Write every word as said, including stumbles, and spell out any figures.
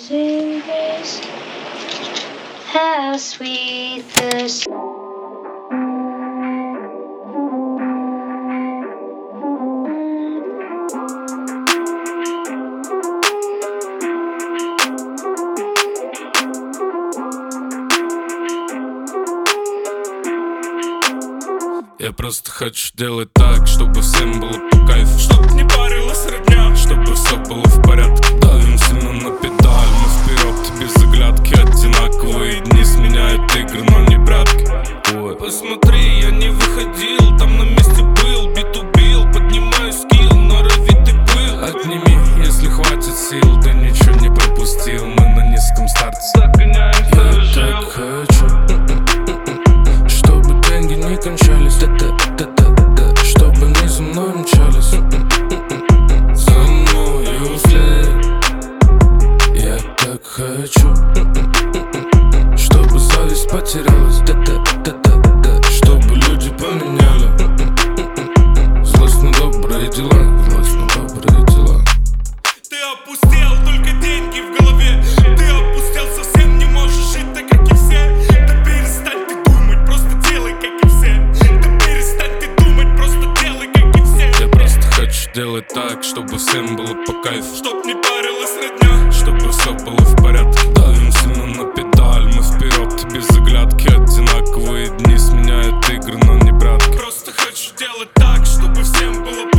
amazing grace, how sweet the sound. Я просто хочу делать так, чтобы всем было по кайфу, чтоб не парилась родня, чтобы все было в порядке. Давим сильно на педаль, мы вперед, без оглядки. Одинаковые дни сменяют игры, но не прятки. Ой. Посмотри, я не выходил, там на месте был, бит убил, поднимаю скилл, норовитый пыл. Отними, если хватит сил, ты ничего не пропустил, мы на низком старте. Я так хочу, чтобы деньги не кончались, да-да-да-да-да, чтобы не за мной мчались, за мною вслед. Я так хочу, чтобы зависть потерялась, да-да-да-да-да, чтобы люди поменяли злость на добрые дела, злость на добрые дела. Ты опустел, только деньги в голове. Ты опустел, совсем не можешь жить так, как и все. Да перестань ты думать, просто делай, как и все. Да перестань ты думать, просто делай, как и все. Я просто хочу делать так, чтобы всем было по кайфу, Чтоб не парилась родня, чтобы все было в порядке. Давим сильно на педаль, мы вперед, без оглядки. Одинаковые дни сменяют игры, но не прятки. просто хочу делать так, чтобы всем было